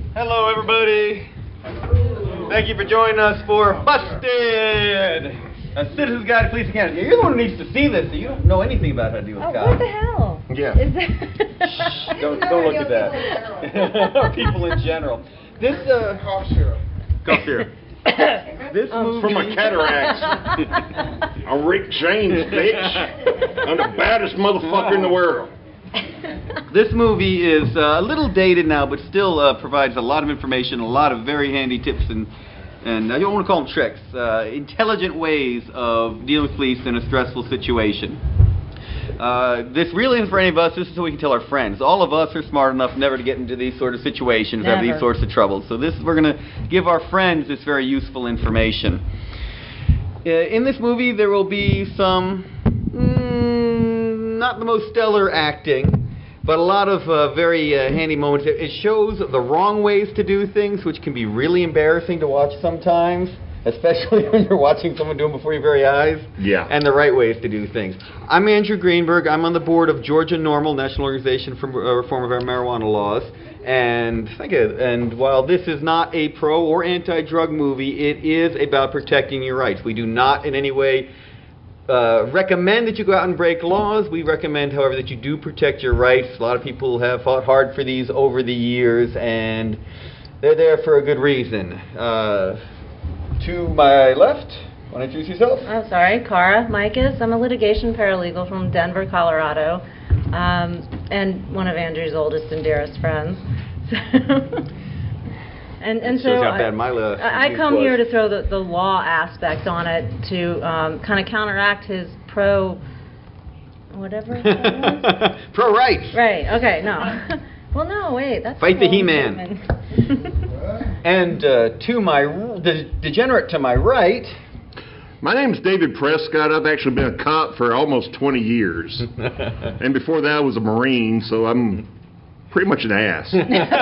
Hello, everybody. Thank you for joining us for Busted, a Citizen's Guide to Police Academy. You're the one who needs to see this, so you don't know anything about how to deal with cops. What the hell? Yeah. Is that Don't look at that. People in general. This Cough syrup. Cough syrup. This movie From my cataracts. I'm Rick James, bitch. I'm the baddest motherfucker in the world. This movie is a little dated now, but still provides a lot of information, a lot of very handy tips and I don't want to call them tricks, intelligent ways of dealing with police in a stressful situation. This really isn't for any of us. This is so we can tell our friends. All of us are smart enough never to get into these sort of situations, have these sorts of troubles. So we're going to give our friends this very useful information. In this movie, there will be some not the most stellar acting, but a lot of very handy moments. It shows the wrong ways to do things, which can be really embarrassing to watch sometimes, especially when you're watching someone do them before your very eyes. Yeah. And the right ways to do things. I'm Andrew Greenberg. I'm on the board of Georgia NORML, National Organization for Reform of Our Marijuana Laws. And while this is not a pro or anti-drug movie, it is about protecting your rights. We do not in any way recommend that you go out and break laws. We recommend, however, that you do protect your rights. A lot of people have fought hard for these over the years, and they're there for a good reason. To my left, want to introduce yourself? Oh, sorry, Cara Micus. I'm a litigation paralegal from Denver, Colorado, and one of Andrew's oldest and dearest friends. And so I come here to throw the law aspect on it to kind of counteract his whatever. Pro rights. Right. Okay. No. Well, no. Wait. That's fight the He-Man. And to the degenerate to my right. My name's David Prescott. I've actually been a cop for almost 20 years. And before that I was a Marine, so I'm pretty much an ass.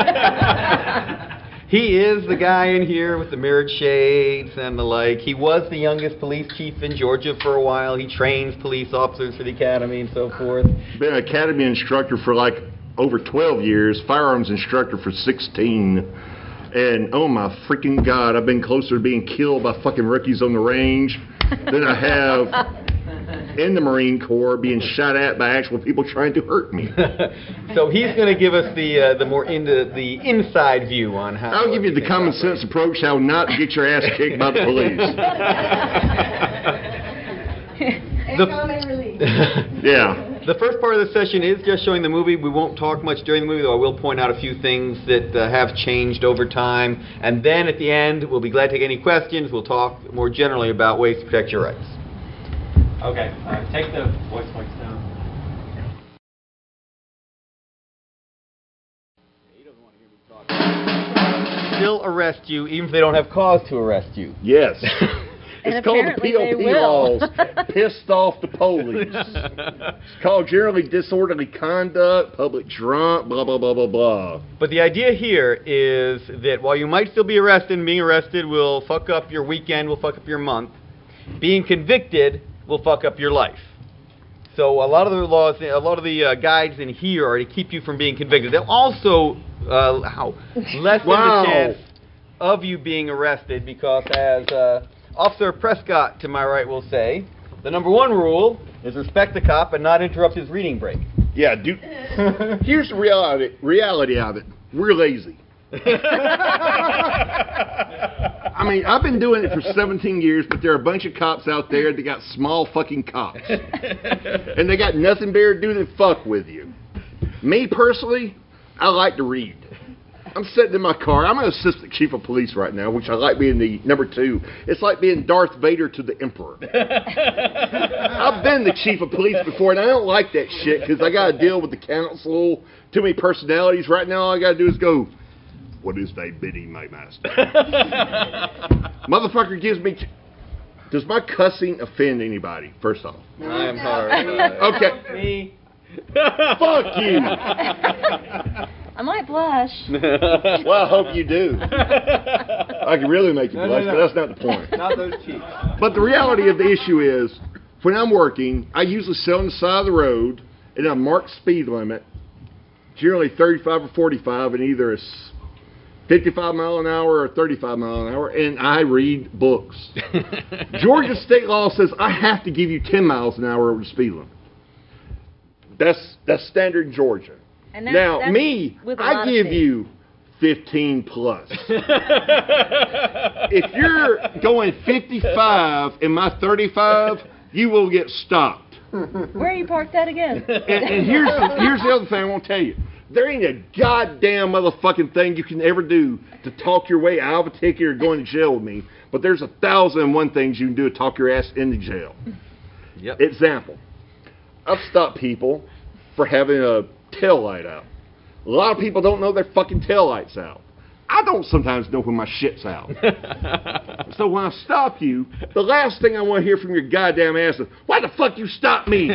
He is the guy in here with the mirrored shades and the like. He was the youngest police chief in Georgia for a while. He trains police officers for the academy and so forth. Been an academy instructor for like over 12 years, firearms instructor for 16. And oh my freaking God, I've been closer to being killed by fucking rookies on the range than I have in the Marine Corps being shot at by actual people trying to hurt me. So he's going to give us the more the inside view on how. I'll give you the common sense approach how not to get your ass kicked by the police. Yeah. The first part of the session is just showing the movie. We won't talk much during the movie, though I will point out a few things that have changed over time. And then at the end, we'll be glad to take any questions. We'll talk more generally about ways to protect your rights. Okay, take the voice mics down. He doesn't want to hear me talk. Still arrest you, even if they don't have cause to arrest you. Yes. And It's called the POP laws. Pissed off the police. It's called generally disorderly conduct, public drunk, blah, blah, blah, blah, blah. But the idea here is that while you might still be arrested, and being arrested will fuck up your weekend, will fuck up your month, being convicted will fuck up your life. So a lot of the laws, a lot of the guides in here are to keep you from being convicted. They'll also lessen the chance of you being arrested because, as Officer Prescott to my right will say, the number one rule is respect the cop and not interrupt his reading break. Yeah, dude. Here's the reality of it. We're lazy. I mean, I've been doing it for 17 years, but there are a bunch of cops out there that got small fucking cops. And they got nothing better to do than fuck with you. Me, personally, I like to read. I'm sitting in my car. I'm an assistant chief of police right now, which I like being the number 2. It's like being Darth Vader to the Emperor. I've been the chief of police before, and I don't like that shit because I got to deal with the council, too many personalities. Right now, all I got to do is go, what is thy bidding, my master? Motherfucker gives me... Does my cussing offend anybody, first off? I am hard. Okay. Me. Fuck you. I might blush. Well, I hope you do. I can really make you blush, but that's not the point. Not those cheeks. But the reality of the issue is, when I'm working, I usually sit on the side of the road in a marked speed limit, generally 35 or 45, and either a 55 mile an hour or 35 mile an hour, and I read books. Georgia state law says I have to give you 10 miles an hour over the speed limit. That's standard in Georgia. And Now, that's me, with a I lot of give states. you 15 plus. If you're going 55 in my 35, you will get stopped. Where are you parked at again? And here's the other thing I want to tell you. There ain't a goddamn motherfucking thing you can ever do to talk your way out of a ticket or going to jail with me. But there's 1,001 things you can do to talk your ass into jail. Yep. Example. I've stopped people for having a tail light out. A lot of people don't know their fucking tail light's out. I don't sometimes know when my shit's out. So when I stop you, the last thing I want to hear from your goddamn ass is, why the fuck you stop me?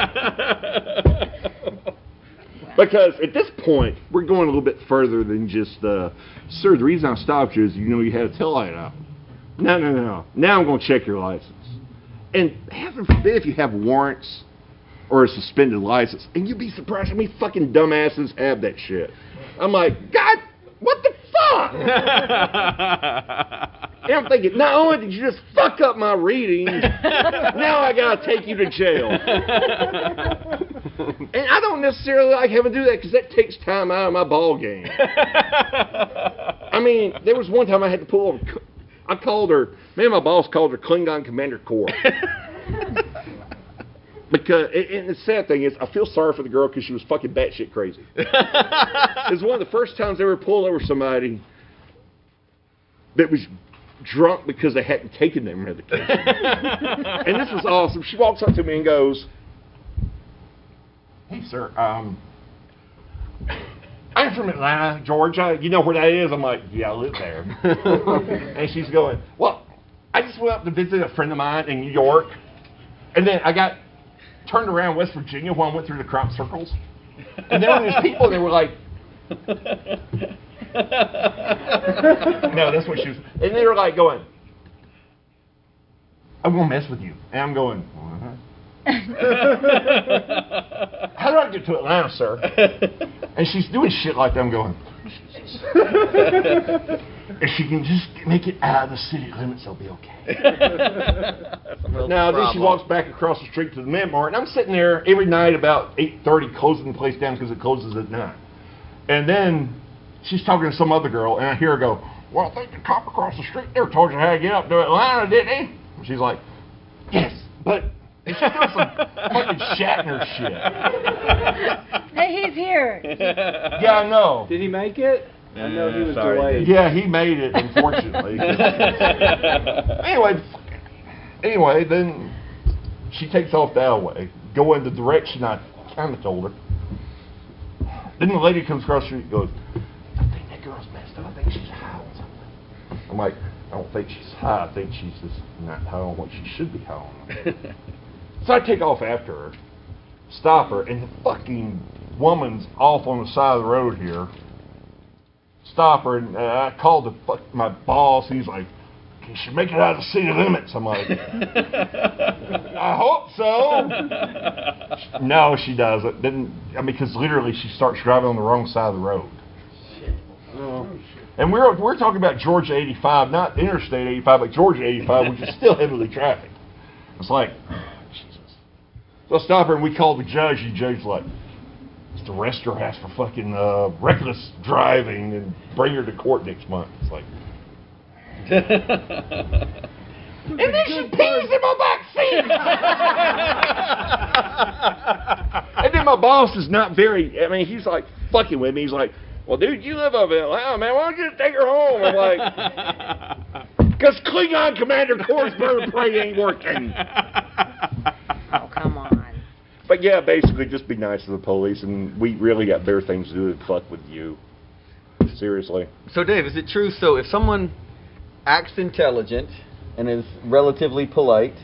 Because at this point, we're going a little bit further than just, sir, the reason I stopped you is you know you had a tail light out. No. Now I'm going to check your license. And heaven forbid if you have warrants or a suspended license, and you'd be surprised how many fucking dumbasses have that shit. I'm like, God, what the fuck? And I'm thinking, not only did you just fuck up my reading, now I gotta take you to jail. And I don't necessarily like having to do that because that takes time out of my ball game. I mean, there was one time I had to pull over. I called her, my boss called her Klingon Commander Corps. Because, and the sad thing is, I feel sorry for the girl because she was fucking batshit crazy. It was one of the first times I ever pulled over somebody that was drunk because they hadn't taken their medication. And this was awesome. She walks up to me and goes, hey, sir, I'm from Atlanta, Georgia. You know where that is? I'm like, yeah, I live there. And she's going, well, I just went up to visit a friend of mine in New York. And then I got turned around in West Virginia while I went through the crop circles. And there were these people that were like, no, that's what she was. And they were like going, I'm going to mess with you. And I'm going, how do I get to Atlanta, sir? And she's doing shit like that. I'm going, Jesus. If she can just make it out of the city limits, they'll be okay. Now, then she walks back across the street to the Mid-Mart, and I'm sitting there every night about 8:30, closing the place down because it closes at 9. And then she's talking to some other girl, and I hear her go, well, I think the cop across the street there told you how to get up to Atlanta, didn't he? And she's like, yes, but... And she's doing some fucking Shatner shit. Hey, he's here. Yeah, I know. Did he make it? I know he was delayed. Yeah, he made it, unfortunately. Anyway, then she takes off that way, going the direction I kind of told her. Then the lady comes across the street and goes, I think that girl's messed up. I think she's high on something. I'm like, I don't think she's high. I think she's just not high on what she should be high on. So I take off after her, stop her, and the fucking woman's off on the side of the road here. Stop her, and I called my boss. He's like, can she make it out of the city limits? I'm like, I hope so. No, she doesn't. Because literally she starts driving on the wrong side of the road. And we're talking about Georgia 85, not Interstate 85, but Georgia 85, which is still heavily trafficked. It's like, Jesus. So I stop her and we call the judge. The judge's like, just arrest her ass for fucking reckless driving and bring her to court next month. It's like, and then she pees in my back seat. And then my boss is not very, I mean, he's like fucking with me. He's like, well, dude, you live up in Atlanta, man. Why don't you just take her home? I'm like, because Klingon Commander Corps' bird prey ain't working. Oh, come on. But yeah, basically just be nice to the police, and we really got better things to do than fuck with you. Seriously. So, Dave, is it true? So, if someone acts intelligent and is relatively polite,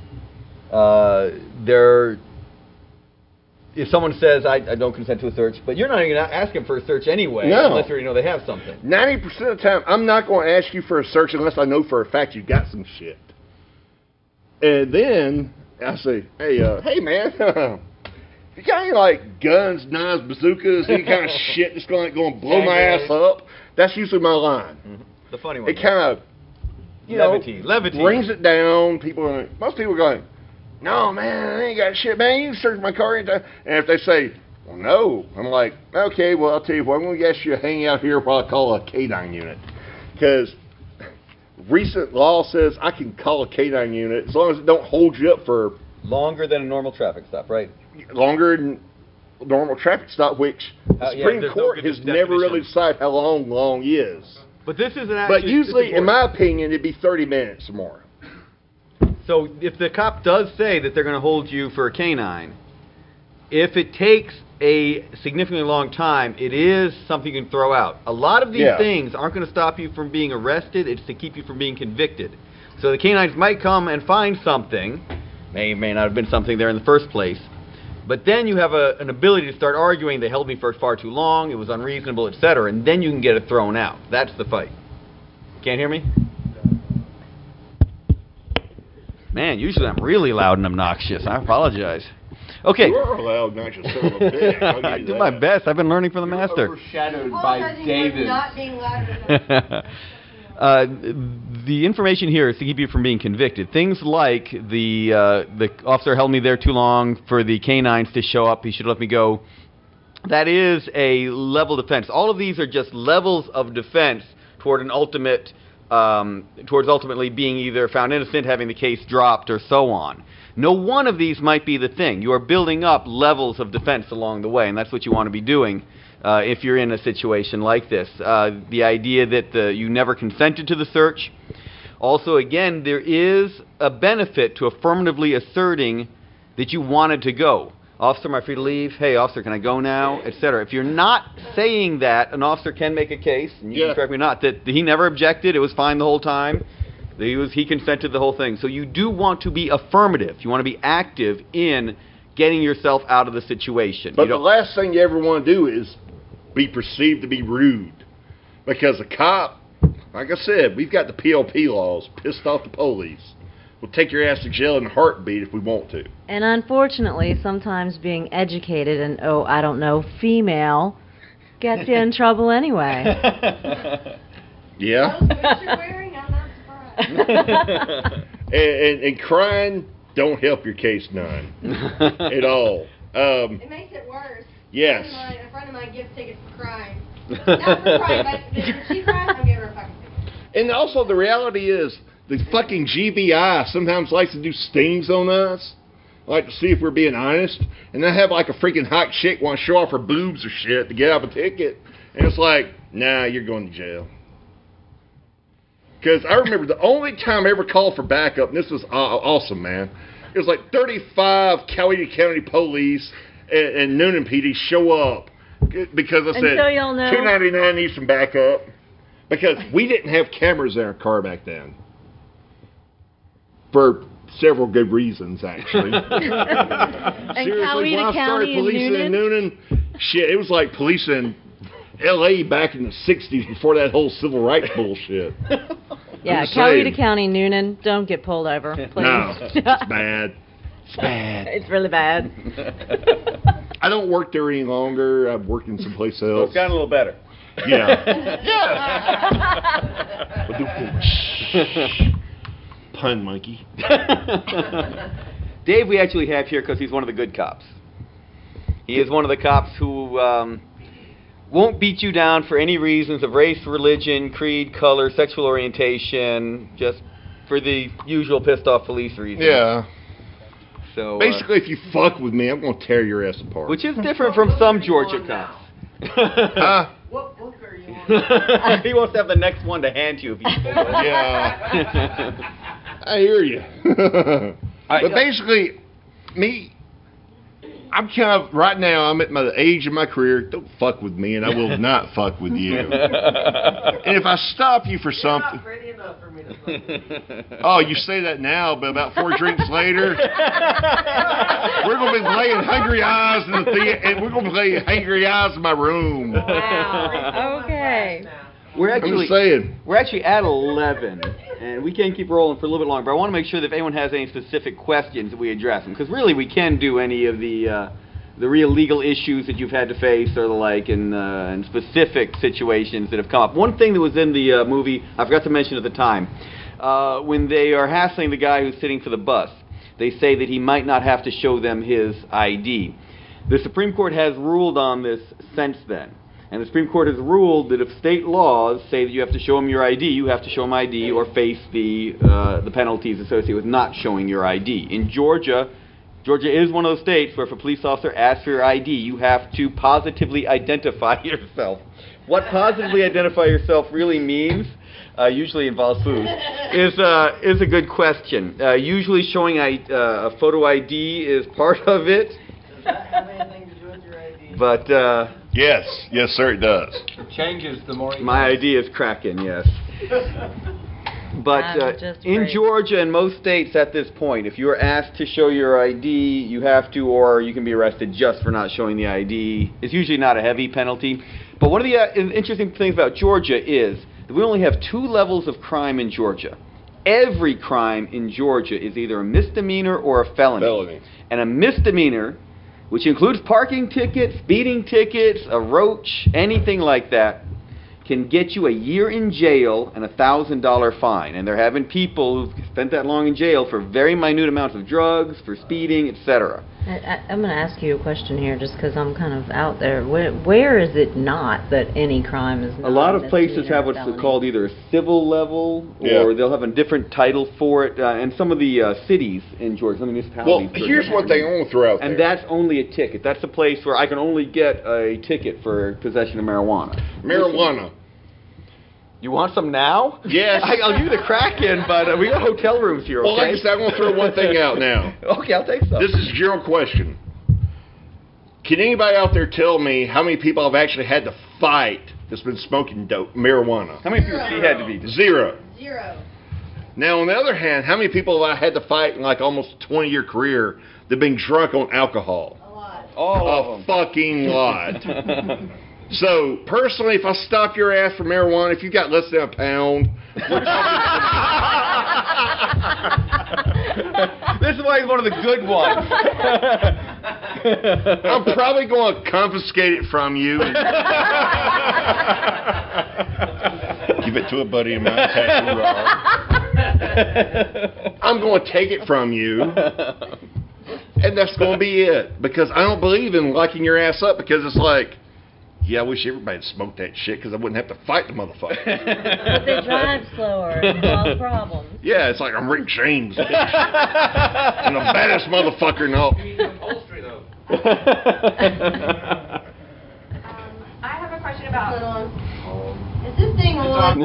if someone says, I don't consent to a search, but you're not even asking for a search anyway, No. unless you already know they have something. 90% of the time, I'm not going to ask you for a search unless I know for a fact you got some shit. And then I say, hey man, you got any like guns, knives, bazookas, any kind of shit that's going to blow my ass up, that's usually my line. Mm-hmm. The funny one. It kind of, levity. brings it down. Most people are going, no, man, I ain't got shit, man. You can search my car anytime. And if they say, well, no, I'm like, okay, well, I'll tell you what, I'm going to ask you to hang out here while I call a K9 unit. Because recent law says I can call a K9 unit as long as it don't hold you up for longer than a normal traffic stop, right? longer than normal traffic stop, which the Supreme Court has never really decided how long is. But this is an But usually, in my opinion, it'd be 30 minutes or more. So if the cop does say that they're going to hold you for a canine, if it takes a significantly long time, it is something you can throw out. A lot of these things aren't going to stop you from being arrested. It's to keep you from being convicted. So the canines might come and find something. May not have been something there in the first place. But then you have an ability to start arguing, they held me for far too long, it was unreasonable, etc. And then you can get it thrown out. That's the fight. Can't hear me? Man, usually I'm really loud and obnoxious. I apologize. Okay. You are loud, obnoxious son of a bitch. I do my best. I've been learning from the master. Overshadowed by David. Not being loud The information here is to keep you from being convicted. Things like the officer held me there too long for the canines to show up. He should let me go. That is a level defense. All of these are just levels of defense toward an ultimate, towards ultimately being either found innocent, having the case dropped, or so on. No one of these might be the thing. You are building up levels of defense along the way, and that's what you want to be doing. If you're in a situation like this. The idea that you never consented to the search. Also, again, there is a benefit to affirmatively asserting that you wanted to go. Officer, am I free to leave? Hey, officer, can I go now? Etc. If you're not saying that, an officer can make a case, and you can correct me or not, that he never objected, it was fine the whole time. He consented the whole thing. So you do want to be affirmative. You want to be active in getting yourself out of the situation. But the last thing you ever want to do is be perceived to be rude. Because a cop, like I said, we've got the PLP laws, pissed off the police. We'll take your ass to jail in a heartbeat if we want to. And unfortunately, sometimes being educated and, I don't know, female gets you in trouble anyway. Yeah. Those boots you're wearing, I'm not surprised. and crying don't help your case none at all. It makes it worse. Yes. A friend of mine gives tickets for crying. Not for crying, but if she cries, I'll give her a fucking ticket. And also the reality is, the fucking GBI sometimes likes to do stings on us. Like to see if we're being honest. And they have like a freaking hot chick want to show off her boobs or shit to get out of a ticket. And it's like, nah, you're going to jail. Because I remember the only time I ever called for backup, and this was awesome, man. It was like 35 Coweta County police and Noonan PD show up. Because I said, so you'll know. 299 needs some backup. Because we didn't have cameras in our car back then. For several good reasons, actually. Seriously, when I started policing in Noonan, shit, it was like policing L.A. back in the 60s before that whole civil rights bullshit. Yeah, Coweta County, Noonan, don't get pulled over, please. No, it's bad. It's bad. It's really bad. I don't work there any longer. I'm working someplace else. So it's gotten a little better. Yeah. Yeah. Pun monkey. Dave we actually have here because he's one of the good cops. He is one of the cops who won't beat you down for any reasons of race, religion, creed, color, sexual orientation, just for the usual pissed off police reasons. Yeah. So basically, if you fuck with me, I'm going to tear your ass apart. Which is different from some Georgia cops. What book are you on? He wants to have the next one to hand you if you Yeah. I hear you. But basically, me, I'm kind of, right now, I'm at the age of my career, don't fuck with me, and I will not fuck with you. And if I stop you for something... You're not pretty enough for me to fuck with. Oh, you say that now, but about 4 drinks later, we're going to be playing Hungry Eyes in the theater, and we're going to be playing Hungry Eyes in my room. Wow. Okay. I'm just saying. We're actually at 11, and we can keep rolling for a little bit longer, but I want to make sure that if anyone has any specific questions that we address them, because really we can do any of the real legal issues that you've had to face or the like in specific situations that have come up. One thing that was in the movie, I forgot to mention at the time, when they are hassling the guy who's sitting for the bus, they say that he might not have to show them his ID. The Supreme Court has ruled on this since then. And the Supreme Court has ruled that if state laws say that you have to show them your ID, you have to show them ID or face the penalties associated with not showing your ID. In Georgia, Georgia is one of those states where if a police officer asks for your ID, you have to positively identify yourself. What positively identify yourself really means, usually involves food, is a good question. Usually showing a photo ID is part of it. Does that have anything to do with your ID? But Yes, sir, it does. It changes the more you my ID is cracking, yes. But Just in great. Georgia and most states at this point, if you're asked to show your ID, you have to, or you can be arrested just for not showing the ID. It's usually not a heavy penalty. But one of the interesting things about Georgia is that we only have 2 levels of crime in Georgia. Every crime in Georgia is either a misdemeanor or a felony. And a misdemeanor, which includes parking tickets, speeding tickets, a roach, anything like that, can get you a year in jail and a $1,000 fine. And they're having people who've spent that long in jail for very minute amounts of drugs, for speeding, etc. I'm going to ask you a question here just because I'm kind of out there. Where is it not that any crime is not A lot of places misdemeanor have or what's felony? called either a civil level, or they'll have a different title for it. And some of the cities in Georgia, some of the Well, municipalities. here's one thing I want to throw out there. And that's only a ticket. That's a place where I can only get a ticket for possession of marijuana. Marijuana. You want some now? Yes. I'll give you the crack in, but we got hotel rooms here, okay? Well, like I said, I'm going to throw one thing out now. Okay, I'll take some. This is a general question. Can anybody out there tell me how many people I've actually had to fight that's been smoking marijuana? How many people she had to be? 0. 0. Now, on the other hand, how many people have I had to fight in like almost a 20-year career that have been drunk on alcohol? A lot. All A of them. fucking lot. So, personally, if I stop your ass for marijuana, if you got less than a pound, we're talking. This is why he's one of the good ones. I'm probably going to confiscate it from you. Give it to a buddy of mine, Tattoo Rob. I'm going to take it from you. And that's going to be it. Because I don't believe in locking your ass up because it's like, yeah, I wish everybody smoked that shit because I wouldn't have to fight the motherfucker. But they drive slower and cause problems. Yeah, it's like I'm Rick James. Bitch. I'm the baddest motherfucker in all. I have a question about. Is this thing on?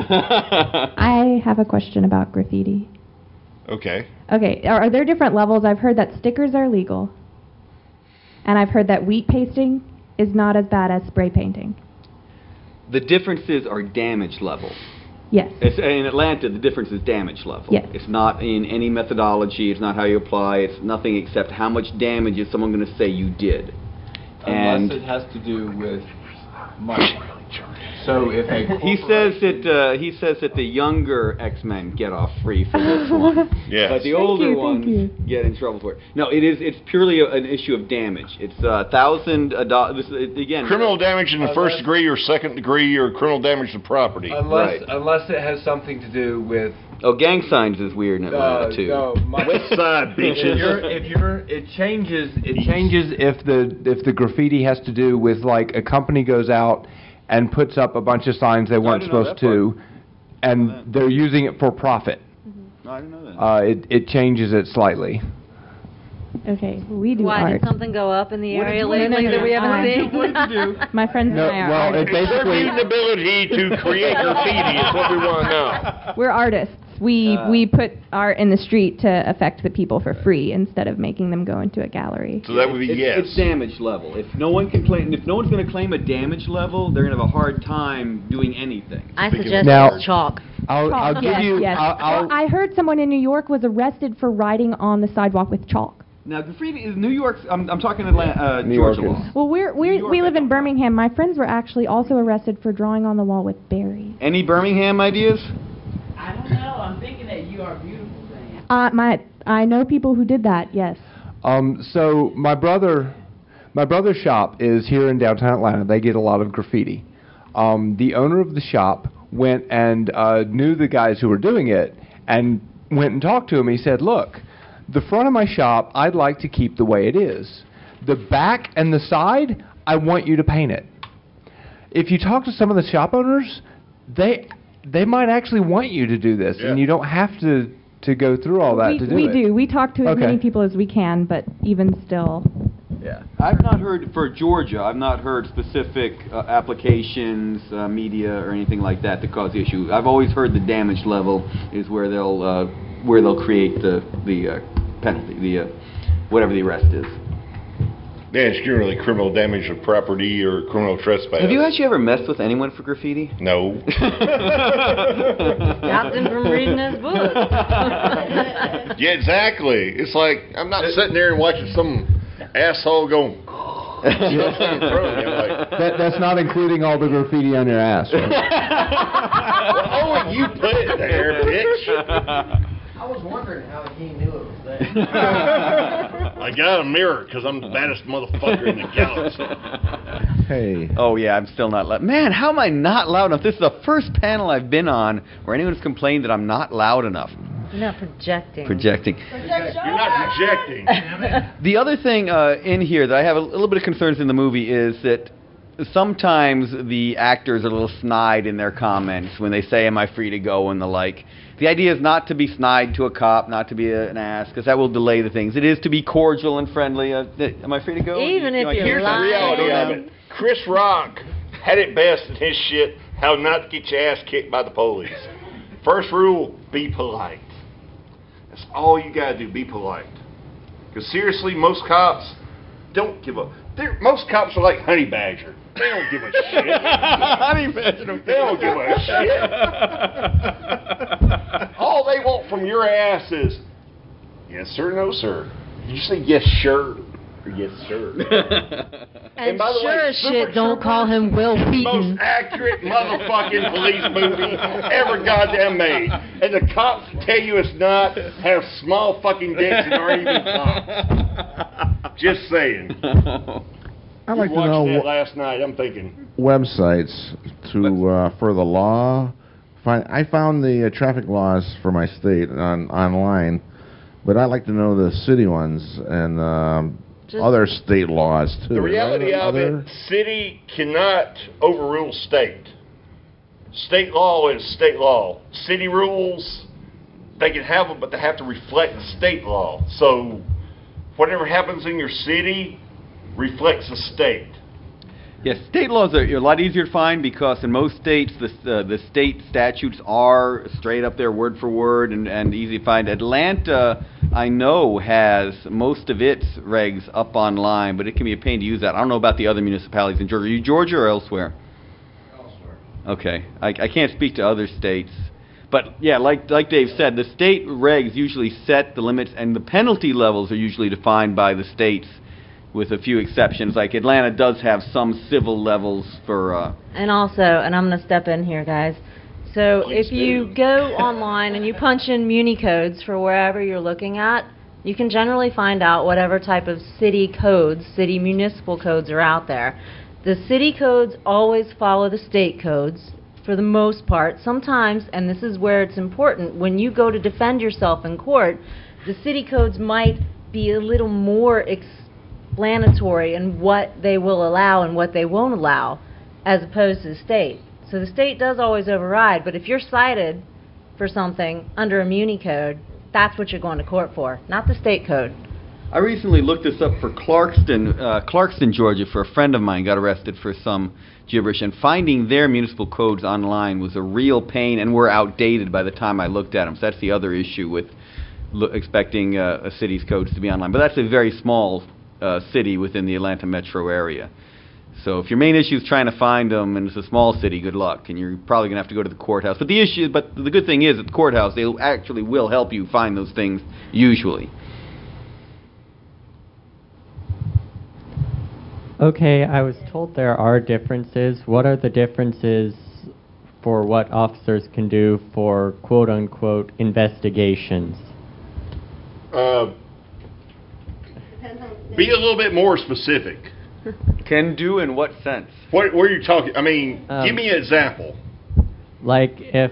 I have a question about graffiti. Okay. Okay, are there different levels? I've heard that stickers are legal, and I've heard that wheat pasting is not as bad as spray painting. The differences are damage level. Yes. In Atlanta, the difference is damage level. Yes. It's not in any methodology. It's not how you apply. It's nothing except how much damage is someone going to say you did. Unless it has to do with money. So if a He says that the younger X-Men get off free for this one. Yes. But the older you, ones thank you. get in trouble for it. No, it's purely an issue of damage. It's $1,000. Again, Criminal damage in the first degree or second degree or criminal damage to property. unless it has something to do with gang signs is weird in Atlanta too. West side, bitches. it changes if the graffiti has to do with like a company goes out and puts up a bunch of signs they weren't didn't know supposed that to, and they're using it for profit. No, I didn't know that. It changes it slightly. Okay, we do Why, art. did something go up in the What did area you- lately that we haven't seen? What did you do? My friends and I are well, artists. it basically Their ability to create graffiti is what we want to know. We're artists. We put art in the street to affect the people for free instead of making them go into a gallery. So that would be yes. It's damage level. If no one can claim, if no one's going to claim a damage level, they're going to have a hard time doing anything. I suggest Now- chalk. I'll give yes, you. yes. I'll, I heard someone in New York was arrested for writing on the sidewalk with chalk. Now, graffiti is New York's. I'm talking Atlanta, New Georgia Yorkers. law. Well, we York, live I in don't Birmingham. My friends were actually also arrested for drawing on the wall with berries. Any Birmingham ideas? I don't know. I'm thinking that you are beautiful thing. I know people who did that. Yes. So my brother My brother's shop is here in downtown Atlanta. They get a lot of graffiti. The owner of the shop went and knew the guys who were doing it and went and talked to him. He said, look, the front of my shop, I'd like to keep the way it is. The back and the side, I want you to paint it. If you talk to some of the shop owners, they might actually want you to do this, and you don't have to go through all that to do it. We do. We talk to as Okay. many people as we can, but even still. Yeah. I've not heard, for Georgia, I've not heard specific applications, media, or anything like that to cause the issue. I've always heard the damage level is where they'll create the penalty, whatever the arrest is. Yeah, it's generally criminal damage of property or criminal trespass. Have you actually ever messed with anyone for graffiti? No. Stopped him from reading his book. Yeah, exactly. It's like, I'm not sitting there and watching some asshole going, stuff in front of me. I'm like, That's not including all the graffiti on your ass, right? oh, you put it there, bitch. I was wondering how he knew it was there. I got a mirror because I'm the baddest motherfucker in the galaxy. Hey. Oh yeah, I'm still not loud. Man, how am I not loud enough? This is the first panel I've been on where anyone's complained that I'm not loud enough. You're not projecting. Projecting. You're not projecting. The other thing in here that I have a little bit of concerns in the movie is that sometimes the actors are a little snide in their comments when they say, am I free to go, and the like. The idea is not to be snide to a cop, not to be an ass, because that will delay the things. It is to be cordial and friendly. Am I free to go? Even if you're Here's the lying. reality of it. Chris Rock had it best in his shit, how not to get your ass kicked by the police. First rule, be polite. That's all you gotta do, be polite. Because seriously, most cops don't give a... Most cops are like Honey Badger. They don't give a shit. Honey Badger. They don't give a shit. All they want from your ass is, yes sir, no sir. Did you say yes sir or yes sir? And by the sure way, as Super shit, don't call him Will Troopers is the Wheaton. most accurate motherfucking police movie ever goddamn made. And the cops tell you it's not, have small fucking dicks and aren't even cops. Just saying. I'd like to Watching know that last night, I'm thinking, websites to for the law. I found the traffic laws for my state online, but I'd like to know the city ones and other state laws too. the reality of it, city cannot overrule state. State law is state law. City rules, they can have them, but they have to reflect the state law. So whatever happens in your city reflects the state. Yes, state laws are a lot easier to find because in most states the state statutes are straight up there word for word and easy to find. Atlanta, I know, has most of its regs up online, but it can be a pain to use that. I don't know about the other municipalities in Georgia. Are you Georgia or elsewhere? Elsewhere. Okay, I can't speak to other states. But yeah, like Dave said, the state regs usually set the limits and the penalty levels are usually defined by the states, with a few exceptions. Like Atlanta does have some civil levels for... And also, and I'm going to step in here, guys. So Please if you go online and you punch in Muni codes for wherever you're looking at, you can generally find out whatever type of city codes, city municipal codes are out there. The city codes always follow the state codes for the most part. Sometimes, and this is where it's important, when you go to defend yourself in court, the city codes might be a little more explanatory in what they will allow and what they won't allow, as opposed to the state. So the state does always override, but if you're cited for something under a Muni code, that's what you're going to court for, not the state code. I recently looked this up for Clarkston, Georgia, for a friend of mine got arrested for some gibberish, and finding their municipal codes online was a real pain and were outdated by the time I looked at them. So that's the other issue with expecting a city's codes to be online. But that's a very small city within the Atlanta metro area. So if your main issue is trying to find them and it's a small city, good luck, and you're probably going to have to go to the courthouse. But the good thing is at the courthouse, they actually will help you find those things usually. Okay, I was told there are differences. What are the differences for what officers can do for quote-unquote investigations? Be a little bit more specific. Can do in what sense? What are you talking? I mean, Um, give me an example. Like if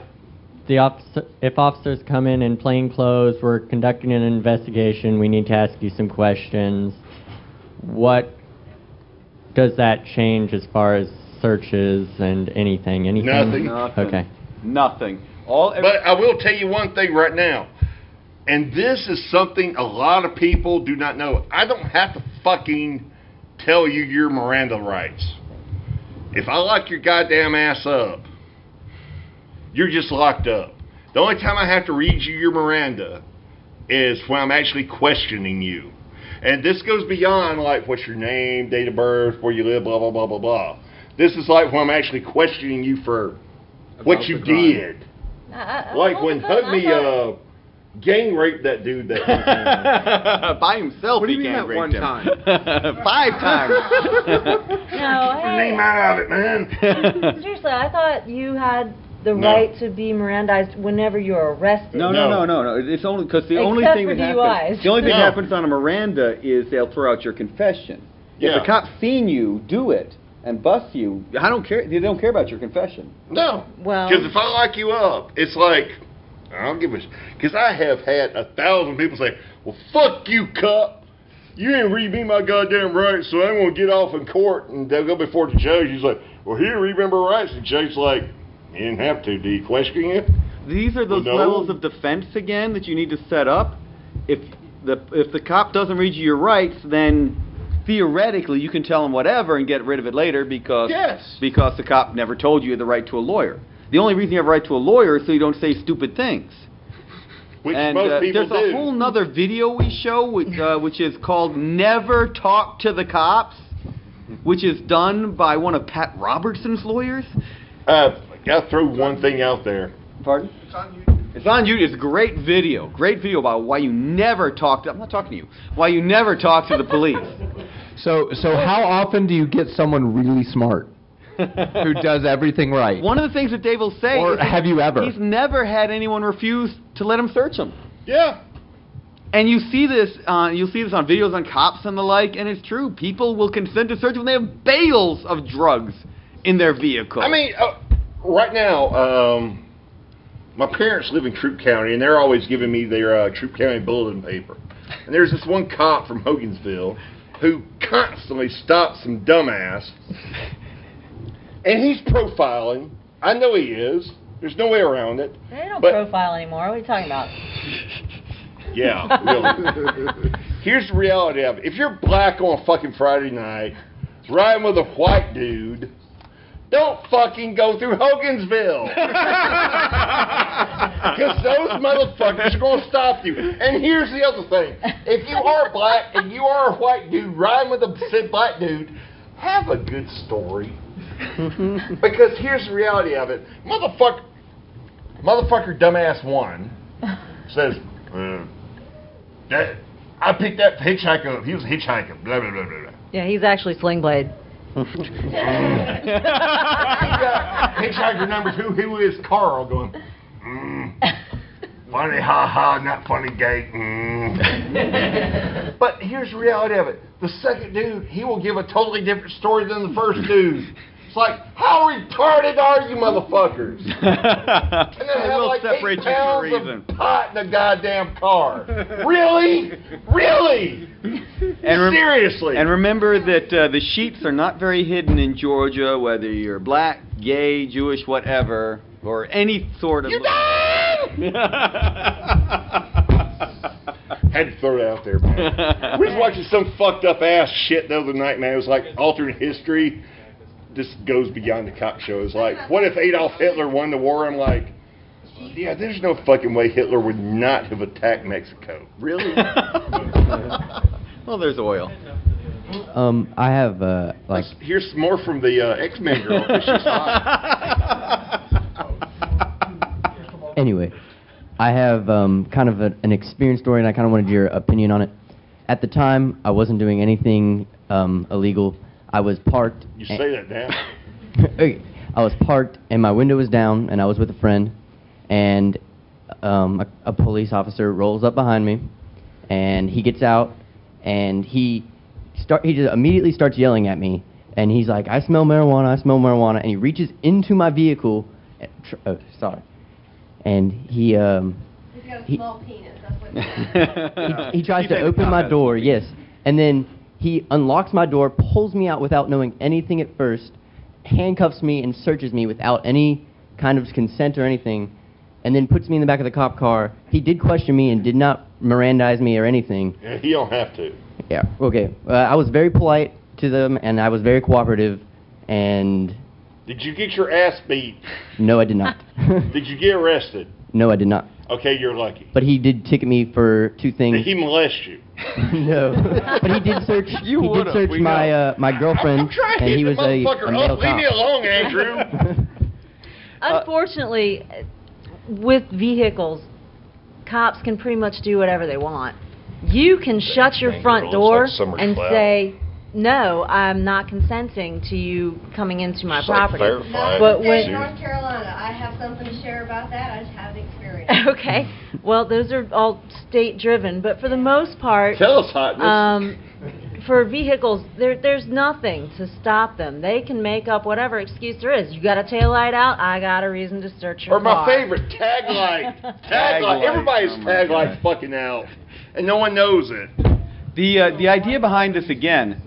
if officers come in plain clothes, we're conducting an investigation, we need to ask you some questions. What does that change as far as searches and anything? Nothing. Okay. Nothing. But I will tell you one thing right now, and this is something a lot of people do not know. I don't have to fucking tell you your Miranda rights. If I lock your goddamn ass up, you're just locked up. The only time I have to read you your Miranda is when I'm actually questioning you. And this goes beyond, like, what's your name, date of birth, where you live, blah, blah, blah, blah, blah. This is like when I'm actually questioning you for what you did. Like when Hugme gang raped that dude that one time. By himself. What do you he mean gang that one raped him. time? 5 times. No, Get your name out of it, man. Seriously, I thought you had the No. right to be Mirandized whenever you're arrested. No. It's only because the only Except thing for that DUIs. happens. The only thing No. that happens on a Miranda is they'll throw out your confession. Yeah. If the cop's seen you do it and bust you, I don't care. They don't care about your confession. No. Well, Because if I lock you up, it's like, I don't give a because I have had 1,000 people say, well, fuck you, cop. You didn't read me my goddamn rights, so I'm going to get off in court. And they'll go before the judge. He's like, well, here, remember rights. And the judge's like, you didn't have to. Do you question it? These are those No. levels of defense again that you need to set up. If the cop doesn't read you your rights, then theoretically you can tell him whatever and get rid of it later because the cop never told you had the right to a lawyer. The only reason you have a right to a lawyer is so you don't say stupid things. Which and most people there's a do. whole nother video we show which is called Never Talk to the Cops, which is done by one of Pat Robertson's lawyers. I got to throw one thing out there. Pardon? It's on YouTube. It's a great video. Great video about why you never talk to... I'm not talking to you. Why you never talk to the police. So how often do you get someone really smart who does everything right? One of the things that Dave will say Or is that have you ever? he's never had anyone refuse to let him search him. Yeah. And you see this on videos on cops and the like, and it's true. People will consent to search when they have bales of drugs in their vehicle. I mean, right now, my parents live in Troup County, and they're always giving me their Troup County bulletin paper. And there's this one cop from Hogansville who constantly stops some dumbass, and he's profiling. I know he is. There's no way around it. They don't But- profile anymore. What are you talking about? Yeah, really. Here's the reality of it. If you're black on a fucking Friday night, riding with a white dude, don't fucking go through Hogansville. Because those motherfuckers are going to stop you. And here's the other thing. If you are black and you are a white dude riding with a said black dude, have a good story. Because here's the reality of it. Motherfucker dumbass one says, I picked that hitchhiker up. He was a hitchhiker. Blah, blah, blah, blah, blah. Yeah, he's actually Sling Blade. Hitchhiker number 2, who is Carl, going, funny, ha ha, not funny, gay. But here's the reality of it. The second dude, he will give a totally different story than the first dude. It's like, how retarded are you motherfuckers? And then have will like separate 8 you for a pounds reason. of pot in the goddamn car. Really? Really? Seriously? And remember that the sheets are not very hidden in Georgia, whether you're black, gay, Jewish, whatever, or any sort of... You Had to throw it out there, man. We was watching some fucked up ass shit the other night, man. It was like alternate history. This goes beyond the cop show. It's like, what if Adolf Hitler won the war? I'm like, yeah, there's no fucking way Hitler would not have attacked Mexico. Really? Well, there's oil. I have like. Here's some more from the X-Men girl. 'Cause she's hot. Anyway, I have kind of an experience story, and I kind of wanted your opinion on it. At the time, I wasn't doing anything illegal. I was parked. You say that now. Okay. I was parked, and my window was down, and I was with a friend, and a police officer rolls up behind me, and he gets out, and he he just immediately starts yelling at me, and he's like, I smell marijuana, and he reaches into my vehicle, and He's got a small penis. That's what he tries to open my door, yes, and then he unlocks my door, pulls me out without knowing anything at first, handcuffs me and searches me without any kind of consent or anything, and then puts me in the back of the cop car. He did question me and did not Mirandize me or anything. Yeah, he don't have to. Yeah, okay. I was very polite to them, and I was very cooperative, and... Did you get your ass beat? No, I did not. Did you get arrested? No, I did not. Okay, you're lucky. But he did ticket me for 2 things. Did he molest you? No. But he did search my girlfriend, and he was a male Leave me cop. alone, Andrew. Unfortunately, with vehicles, cops can pretty much do whatever they want. You can shut your front door and say, no, I'm not consenting to you coming into my property. But when North Carolina, I have something to share about that. I just have the experience. Okay. Well, those are all state-driven, but for the most part, Tell us, hotness. For vehicles, there's nothing to stop them. They can make up whatever excuse there is. You got a tail light out, I got a reason to search your Or my car. favorite, tag light. Tag light. Everybody's tag light's fucking out, and no one knows it. The idea behind this, again,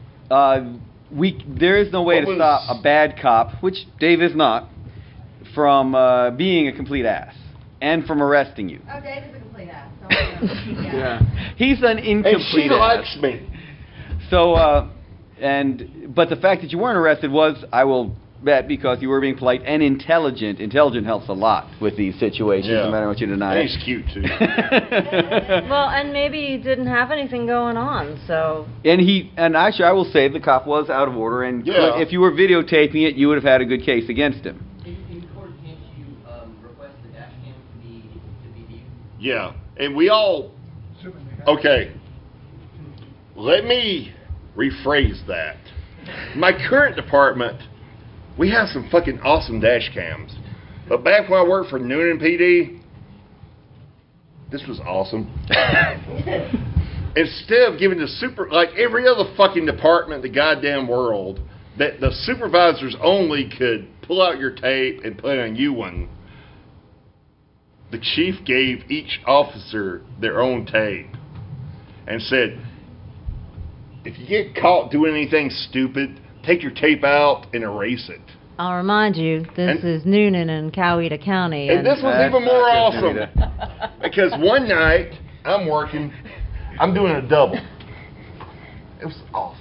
there is no way to stop a bad cop, which Dave is not, from being a complete ass and from arresting you. Oh, Dave is a complete ass. Yeah. He's an incomplete And she ass. likes me. So, but the fact that you weren't arrested was, I will bet, because you were being polite and intelligent. Intelligent helps a lot with these situations, no matter what you deny. And he's cute, too. Well, and maybe he didn't have anything going on, so... And actually, I will say the cop was out of order, and if you were videotaping it, you would have had a good case against him. In court, can't you request the dash cam to be viewed? Yeah, and we all... Okay. Let me rephrase that. My current department, we have some fucking awesome dash cams. But back when I worked for Noonan PD, this was awesome. Instead of giving like every other fucking department in the goddamn world, that the supervisors only could pull out your tape and put on you one, the chief gave each officer their own tape and said, if you get caught doing anything stupid, take your tape out and erase it. I'll remind you, this is Noonan in Coweta County. And this was even more awesome. Because one night, I'm working, I'm doing a double. It was awesome.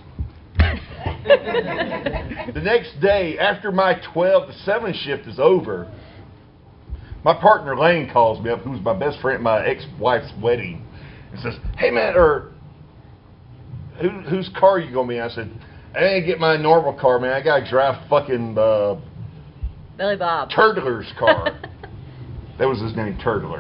The next day, after my 12 to 7 shift is over, my partner Lane calls me up, who's my best friend at my ex-wife's wedding, and says, hey man, whose car are you going to be in? I said, I didn't get my normal car, man. I got to drive fucking Billy Bob. Turtler's car. That was his name, Turtler.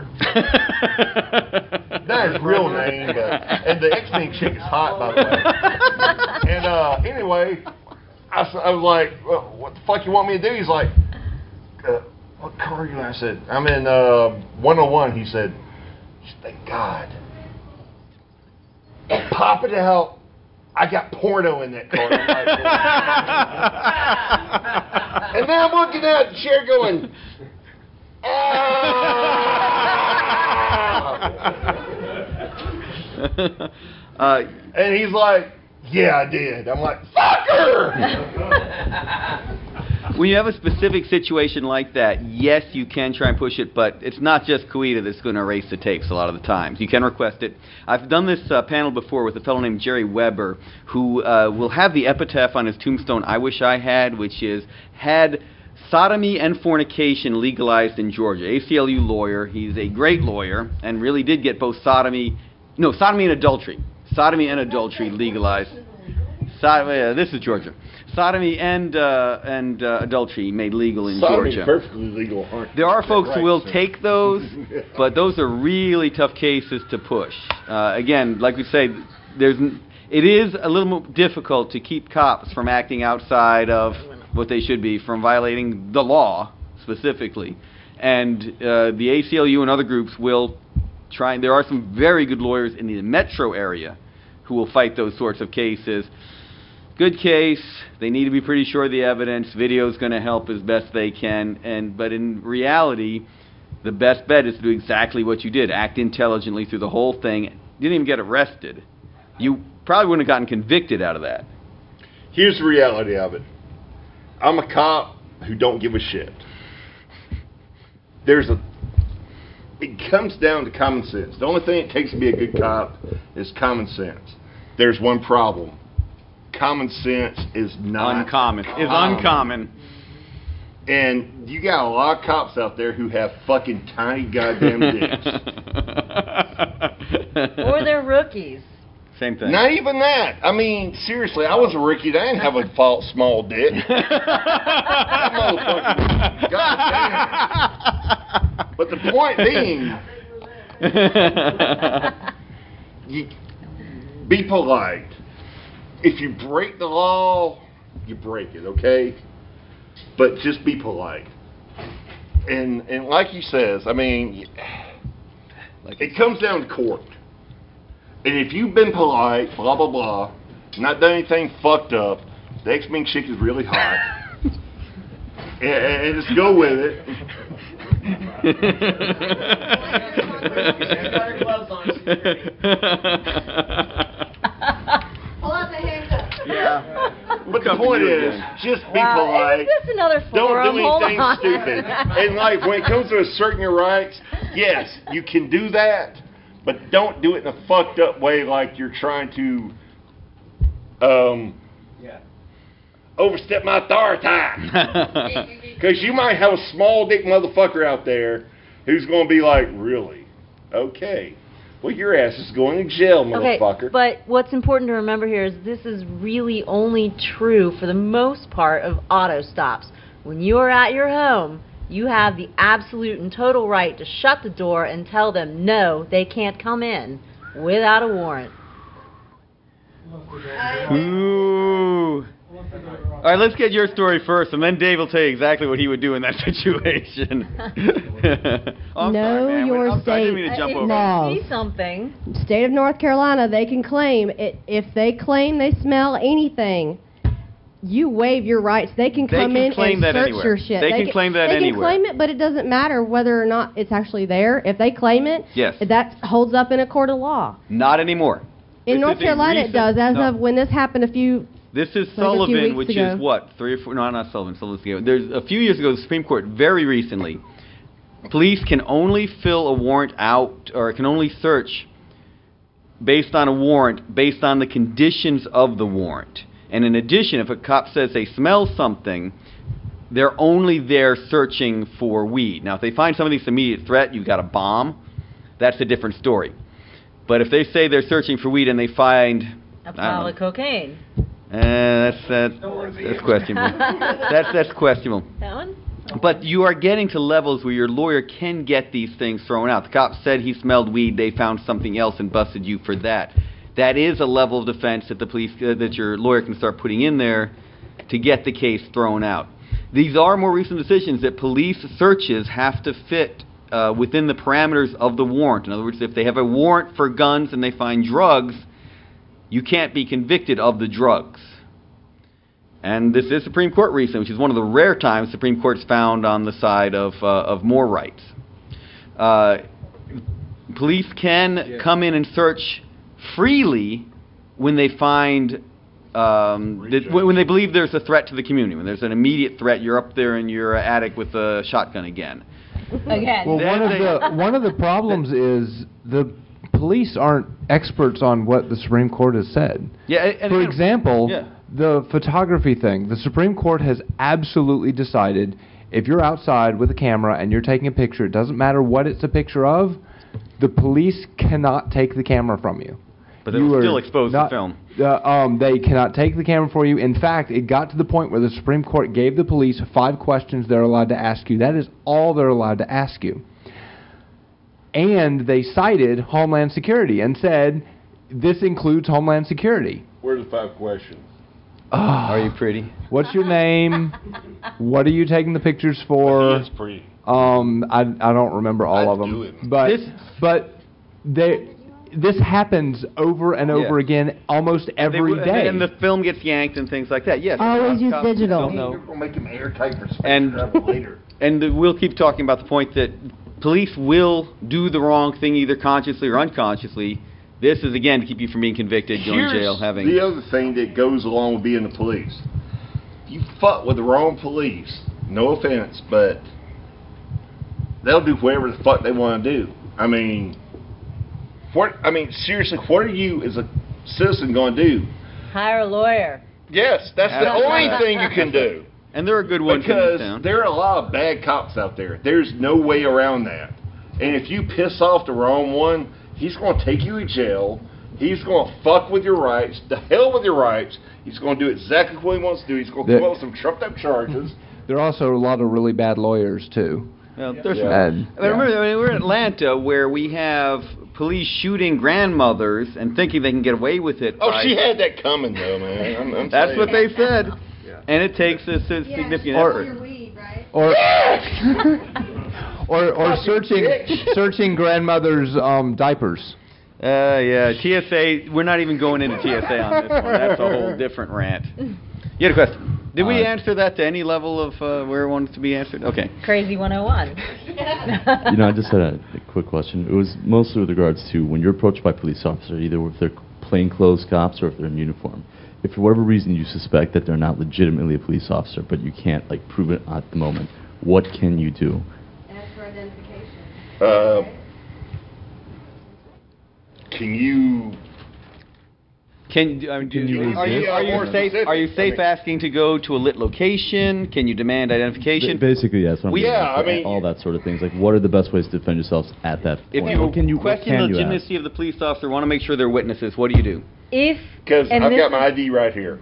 Not his real name, and the X-Men chick is hot, by the way. And anyway, I was like, well, what the fuck you want me to do? He's like, what car are you in? I said, I'm in 101. He said, thank God. And pop it out. I got porno in that car. And then I'm looking at the chair going, and he's like, yeah, I did. I'm like, fucker! When you have a specific situation like that, yes, you can try and push it, but it's not just Coweta that's going to erase the tapes a lot of the times. You can request it. I've done this panel before with a fellow named Jerry Weber, who will have the epitaph on his tombstone, I wish I had, which is, had sodomy and fornication legalized in Georgia. ACLU lawyer. He's a great lawyer and really did get both sodomy and adultery. Sodomy and adultery legalized. This is Georgia. Sodomy and adultery made legal in Georgia. Perfectly legal. There are folks who will take those, but those are really tough cases to push. Again, like we say, it is a little more difficult to keep cops from acting outside of what they should be, from violating the law specifically. And the ACLU and other groups will try. There are some very good lawyers in the metro area who will fight those sorts of cases. Good case. They need to be pretty sure of the evidence. Video's going to help as best they can. But in reality, the best bet is to do exactly what you did. Act intelligently through the whole thing. You didn't even get arrested. You probably wouldn't have gotten convicted out of that. Here's the reality of it. I'm a cop who don't give a shit. It comes down to common sense. The only thing it takes to be a good cop is common sense. There's one problem. Common sense is not uncommon. Is uncommon. And you got a lot of cops out there who have fucking tiny goddamn dicks. Or they're rookies. Same thing. Not even that. I mean, seriously, I was a rookie. I didn't have a small dick. That motherfucker. Goddamn. But the point being, be polite. If you break the law, you break it, okay? But just be polite. And like he says, I mean, it comes down to court. And if you've been polite, blah, blah, blah, not done anything fucked up, the X-Men chick is really hot, and just go with it. Pull out the handcuffs. Yeah. But the point is, just be polite. Is this another Don't forum? do Hold anything on. stupid. And like, when it comes to asserting your rights, yes, you can do that, but don't do it in a fucked up way like you're trying to overstep my authority. Because you might have a small dick motherfucker out there who's going to be like, really? Okay. Well, your ass is going to jail, motherfucker. Okay, but what's important to remember here is this is really only true for the most part of auto stops. When you are at your home, you have the absolute and total right to shut the door and tell them, no, they can't come in without a warrant. Ooh. All right, let's get your story first, and then Dave will tell you exactly what he would do in that situation. I'm Know sorry, man. your I'm sorry, I didn't mean to state jump over. laws. See something. State of North Carolina, they can claim it. If they claim they smell anything, you waive your rights. They can come in and search your shit. They can claim that anywhere. They can anywhere. claim it, but it doesn't matter whether or not it's actually there. If they claim it, Yes. that holds up in a court of law. Not anymore. In This North is a Carolina, it does. As no. of when this happened a few. This is like a few Sullivan, weeks which ago. is what, 3 or 4? No, not Sullivan. Sullivan's the other. There's a few years ago, the Supreme Court, very recently, police can only fill a warrant out, or can only search based on a warrant, based on the conditions of the warrant. And in addition, if a cop says they smell something, they're only there searching for weed. Now, if they find somebody's immediate threat, you've got a bomb, that's a different story. But if they say they're searching for weed and they find A pile of cocaine. that's questionable. That's questionable. That one? But you are getting to levels where your lawyer can get these things thrown out. The cop said he smelled weed. They found something else and busted you for that. That is a level of defense that the police, that your lawyer can start putting in there to get the case thrown out. These are more recent decisions that police searches have to fit within the parameters of the warrant. In other words, if they have a warrant for guns and they find drugs, you can't be convicted of the drugs. And this is Supreme Court recent, which is one of the rare times Supreme Court's found on the side of more rights. Police can come in and search freely when they find when they believe there's a threat to the community. When there's an immediate threat, you're up there in your attic with a shotgun again. Again. Well, one of the problems is the police aren't experts on what the Supreme Court has said. Yeah, and For example, yeah. the photography thing. The Supreme Court has absolutely decided if you're outside with a camera and you're taking a picture, it doesn't matter what it's a picture of, the police cannot take the camera from you. But they will still expose the film. They cannot take the camera for you. In fact, it got to the point where the Supreme Court gave the police 5 questions they're allowed to ask you. That is all they're allowed to ask you. And they cited Homeland Security and said, this includes Homeland Security. Where's the 5 questions? Are you pretty? What's your name? What are you taking the pictures for? He is pretty. I don't remember all of them. But this happens over and over again almost every day. And the film gets yanked and things like that. Yes. Always use digital. We'll make them airtight for space And travel later. And we'll keep talking about the point that police will do the wrong thing either consciously or unconsciously. This is, again, to keep you from being convicted, going to jail, having... the other thing that goes along with being the police. You fuck with the wrong police, no offense, but they'll do whatever the fuck they want to do. I mean, seriously, what are you as a citizen going to do? Hire a lawyer. Yes, that's the only thing you can do. And there are good ones in this town. Because there are a lot of bad cops out there. There's no way around that. And if you piss off the wrong one, he's going to take you to jail. He's going to fuck with your rights. The hell with your rights. He's going to do exactly what he wants to do. He's going to come up with some trumped up charges. There are also a lot of really bad lawyers, too. Well, remember, we're in Atlanta where we have police shooting grandmothers and thinking they can get away with it. Oh, she had that coming, though, man. That's what they said. And it takes a significant effort. Or searching grandmother's diapers. TSA, we're not even going into TSA on this one. That's a whole different rant. You had a question. Did we answer that to any level of where it wanted to be answered? Okay. Crazy 101. I just had a quick question. It was mostly with regards to when you're approached by a police officer, either if they're plainclothes cops or if they're in uniform. If for whatever reason you suspect that they're not legitimately a police officer, but you can't prove it at the moment, what can you do? Ask for identification. Are you safe asking to go to a lit location? Can you demand identification? Basically, yes. All that sort of things. What are the best ways to defend yourselves at that point? If you question the legitimacy of the police officer, want to make sure they're witnesses, what do you do? Because I've got my ID right here.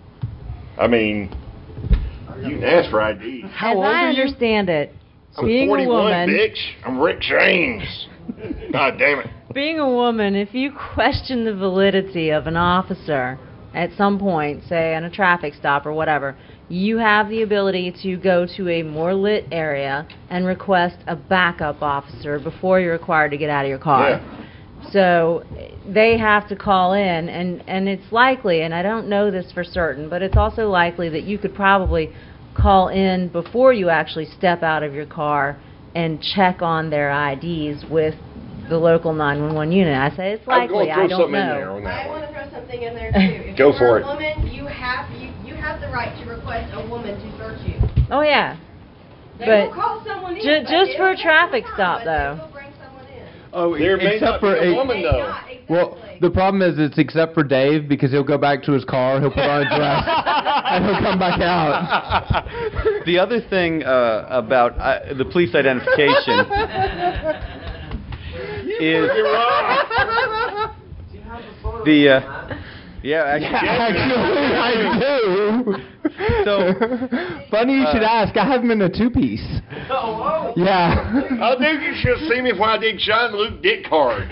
You can ask for ID. How old are you? Understand it, I'm being 41, a woman, bitch. I'm Rick James. God damn it. Being a woman, if you question the validity of an officer at some point, say on a traffic stop or whatever, you have the ability to go to a more lit area and request a backup officer before you're required to get out of your car. Yeah. So they have to call in, and it's likely, and I don't know this for certain, but it's also likely that you could probably call in before you actually step out of your car and check on their IDs with the local 911 unit. I say it's likely. I don't know. I want to throw something in there too. If Go you're for a it. woman, you have the right to request a woman to search you. Oh yeah. They but will call someone in. Just for a traffic stop, though. Oh, There may except not for be a woman, though. Well, the problem is it's except for Dave, because he'll go back to his car, he'll put on a dress, and he'll come back out. The other thing about the police identification is Actually, I do. So funny you should ask. I have him in a two-piece. Oh, yeah. I think you should have seen me when I did John Luke Dick card.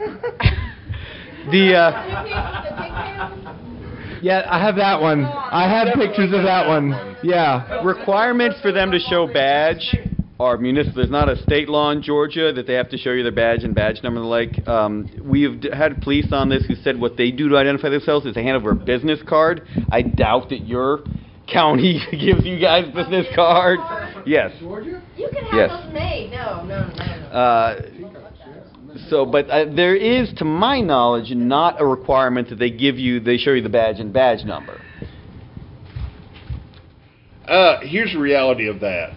Yeah, I have that one. I have pictures of that one. Yeah. Requirements for them to show badge are municipal. There's not a state law in Georgia that they have to show you their badge and badge number and the like. We've had police on this who said what they do to identify themselves is they hand over a business card. I doubt that your county gives you guys business cards. Yes. Georgia? You can have those made. No. But there is, to my knowledge, not a requirement that they show you the badge and badge number. Here's the reality of that.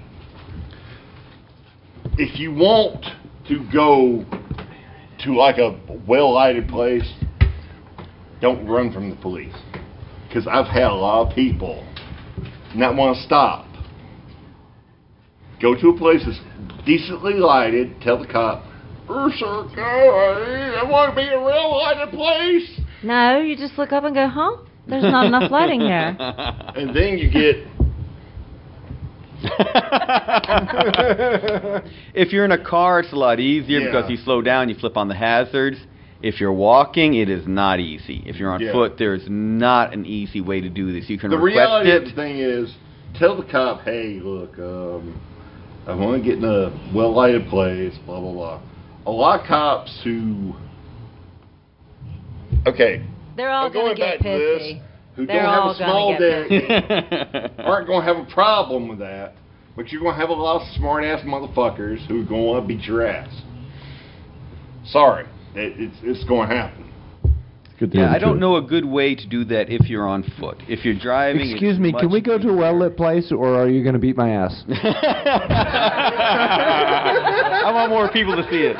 If you want to go to like a well-lighted place, don't run from the police. Because I've had a lot of people not want to stop. Go to a place that's decently lighted, tell the cop, sir, I want to be in a real lighted place. No, you just look up and go, huh? There's not enough lighting here. And then you get... If you're in a car, it's a lot easier because you slow down, you flip on the hazards. If you're walking, it is not easy. If you're on foot, there's not an easy way to do this. You can request reality it. Of the thing is, tell the cop, hey, look, I want to get in a well-lighted place, blah, blah, blah. A lot of cops who Okay. They're all I'm going to going get back to this, pissy. who They're don't have all a small gonna dick get aren't going to have a problem with that, but you're going to have a lot of smart-ass motherfuckers who are going to want to beat your ass. Sorry. It's going to happen. Good to Yeah, hear the I don't truth. know a good way to do that if you're on foot. If you're driving, it's Excuse me, can much we go to a well-lit place, or are you going to beat my ass? I want more people to see it.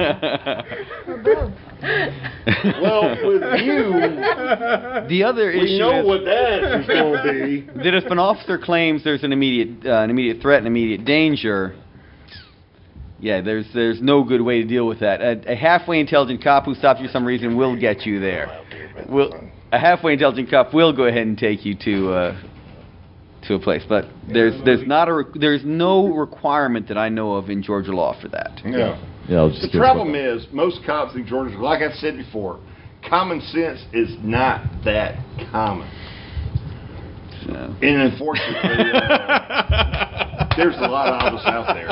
Well, with you, the other issue we know is what that is going to be. that if an officer claims there's an immediate threat, an immediate danger, yeah, there's no good way to deal with that. A halfway intelligent cop who stops you for some reason will get you there. A halfway intelligent cop will go ahead and take you to a place, but there's no requirement that I know of in Georgia law for that. Yeah. Yeah, I was just The curious problem is, most cops in Georgia, like I said before, common sense is not that common. So. And unfortunately, there's a lot of us out there.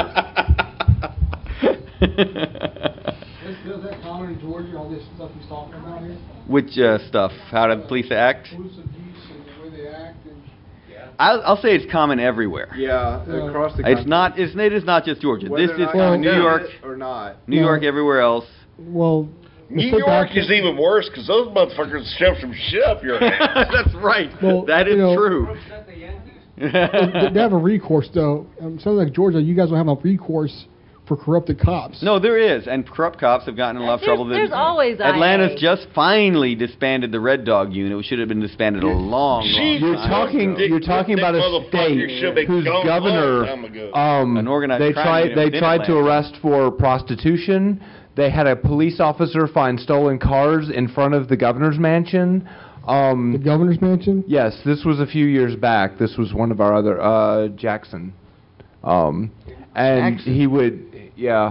Is that common in Georgia, all this stuff he's talking about here? Which stuff? How do police act? Police abuse and the way they act. And I'll say it's common everywhere. Yeah, across the country. It is not just Georgia. Whether This or is not New you York or not. New York, everywhere else. Well, New York is even worse because those motherfuckers shove some shit up your ass. That's right. Well, that is true. they have a recourse, though. Sounds like Georgia, you guys don't have a recourse for corrupted cops. No, there is, and corrupt cops have gotten in a lot of trouble. There's always Atlanta's IA. just finally disbanded the Red Dog unit, which should have been disbanded a long You're time. talking about a state whose governor, An organized they crime tried unit they within tried to Atlanta. arrest for prostitution. They had a police officer find stolen cars in front of the governor's mansion. The governor's mansion? Yes, this was a few years back. This was one of our other Jackson, and Jackson. he would, yeah.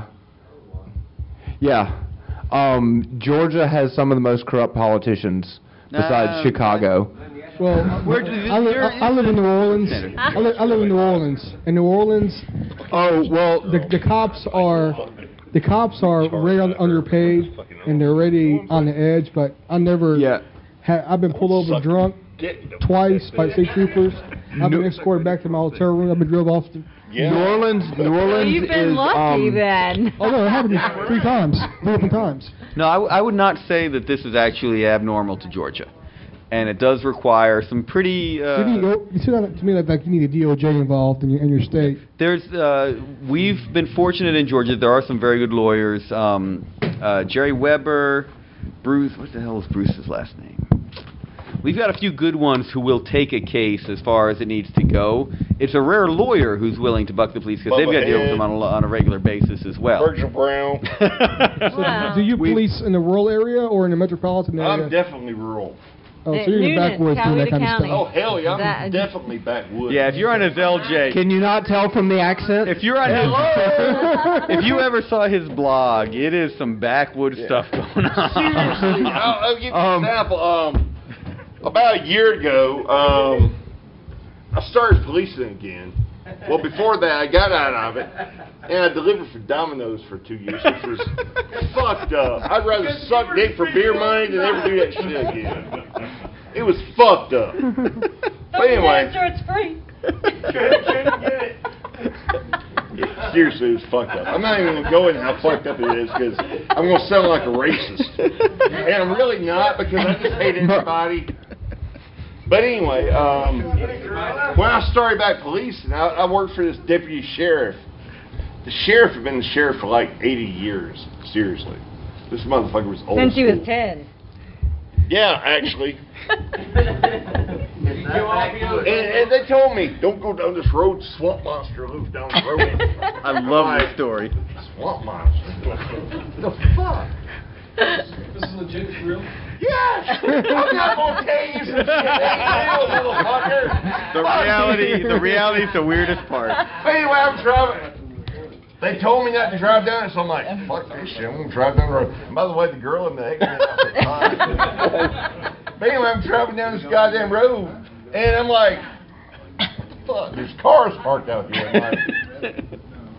Georgia has some of the most corrupt politicians besides Chicago. Well, I live in New Orleans. I live in New Orleans. In New Orleans, the cops are very underpaid and they're already on the edge. But I never. I've been pulled over drunk twice by state troopers. I've been escorted back to my hotel room. I've been drove off. New Orleans You've been is lucky then. Oh no, it happened to me 3 times, 3 different times. No, I would not say that this is actually abnormal to Georgia, and it does require some pretty. You see that to me like you need a DOJ involved in your state. We've been fortunate in Georgia. There are some very good lawyers. Jerry Weber, Bruce. What the hell is Bruce's last name? We've got a few good ones who will take a case as far as it needs to go. It's a rare lawyer who's willing to buck the police because they've got to deal with them on a regular basis as well. Virgil Brown. So do you police in the rural area or in the metropolitan area? I'm definitely rural. Oh, so you're in the backwoods doing that kind of stuff. Oh, hell yeah, I'm definitely backwoods. Yeah, if you're on his LJ. Can you not tell from the accent? If you're on his, if you ever saw his blog, it is some backwoods stuff going on. Seriously, I'll give you an example. About a year ago, I started policing again. Well, before that, I got out of it, and I delivered for Domino's for 2 years, which was fucked up. I'd rather suck dick for beer money than ever do that shit again. It was fucked up. But anyway. It's free. Seriously, it was fucked up. I'm not even going to go into how fucked up it is because I'm going to sound like a racist. And I'm really not because I just hate everybody. But anyway, when I started back policing, I worked for this deputy sheriff. The sheriff had been the sheriff for like 80 years. Seriously. This motherfucker was old. Since he was school. 10. Yeah, actually. And they told me, don't go down this road, Swamp Monster lives down the road. I love this story. Swamp Monster? The fuck? This is legit, for real? Yes! I'm not going to tell you some shit. Motherfucker. The reality is the weirdest part. Anyway, I'm driving. They told me not to drive down it, so I'm like, fuck this shit, I'm going to drive down the road. And by the way, the girl in the egg out for time. But anyway, I'm driving down this goddamn road, and I'm like, fuck, there's cars parked out here. I'm like,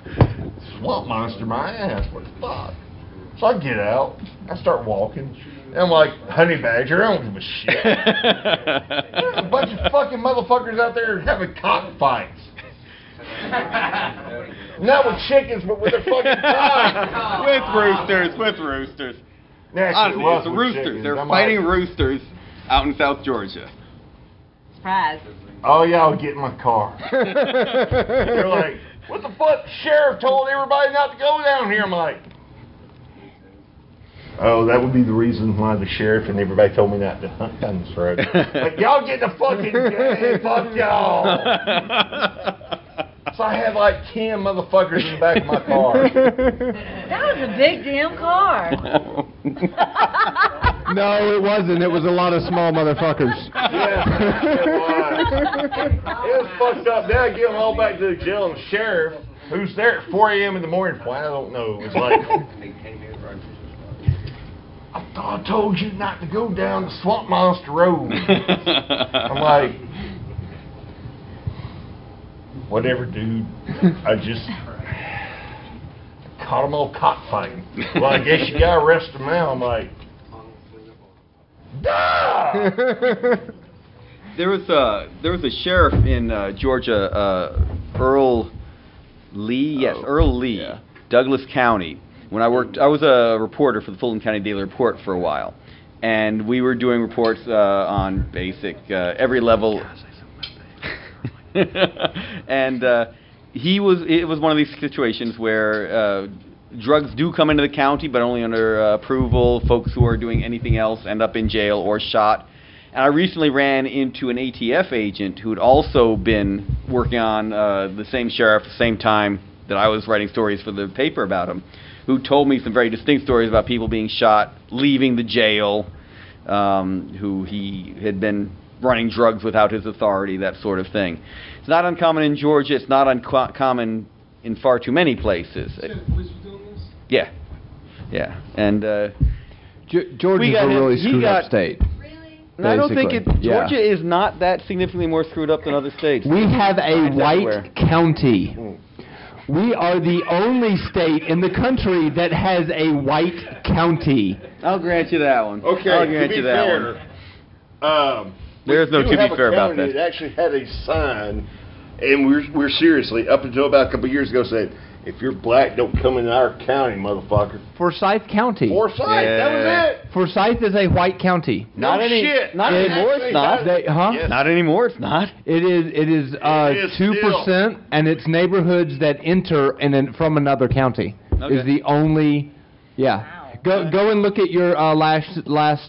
Swamp Monster, my ass, what the fuck? So I get out, I start walking, and And I'm like, honey badger, I don't give a shit. There's a bunch of fucking motherfuckers out there having cockfights. Not with chickens, but with their fucking cocks. With roosters. Naturally, Honestly, it's the roosters. They're fighting roosters out in South Georgia. Surprise. Oh, y'all get in my car. They're like, what the fuck? The sheriff told everybody not to go down here. I'm like, oh, that would be the reason why the sheriff and everybody told me not to hunt down this road. Like, y'all get the fucking game. Fuck y'all. So I had like 10 motherfuckers in the back of my car. That was a big damn car. No, it wasn't. It was a lot of small motherfuckers. Yeah, it was fucked up. Then I get them all back to the jail, and the sheriff, who's there at 4 a.m. in the morning, why I don't know, was like, I thought I told you not to go down the Swamp Monster Road. I'm like, whatever, dude. I just caught them all cockfighting. Well, I guess you gotta arrest them now. I'm like, There was a sheriff in Georgia, Earl Lee. Yes, Earl Lee, yeah. Douglas County. When I was a reporter for the Fulton County Daily Report for a while, and we were doing reports on basic every level. And it was one of these situations where drugs do come into the county, but only under approval. Folks who are doing anything else end up in jail or shot. And I recently ran into an ATF agent who had also been working on the same sheriff at the same time that I was writing stories for the paper about him, who told me some very distinct stories about people being shot, leaving the jail, who he had been running drugs without his authority, that sort of thing. It's not uncommon in Georgia. It's not uncommon in far too many places. Yeah. Yeah. And Georgia's a really screwed up state. I don't think Georgia Yeah. is not that significantly more screwed up than other states. We have a white everywhere. county. We are the only state in the country that has a white county. I'll grant you that one. okay, I'll to grant be you that fair, one. There's no we to have be a fair about county that. It actually had a sign, and we're seriously, up until about a couple years ago, said, if you're black, don't come in our county, motherfucker. Forsyth County. Forsyth, that was it. Forsyth is a white county. Not shit. Not anymore. It's not. Yes. Not anymore. It's not. It is 2%, and it's neighborhoods that enter from another county. Okay. Is the only, yeah. Go and look at your last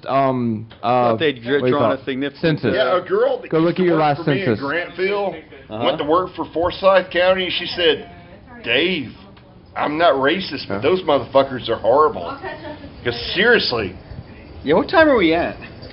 They'd drawn a significant census. Yeah, a girl that Go look at your last for me in census. Grantville went to work for Forsyth County, and she said, Dave, I'm not racist, but those motherfuckers are horrible. Because seriously. Yeah, what time are we at?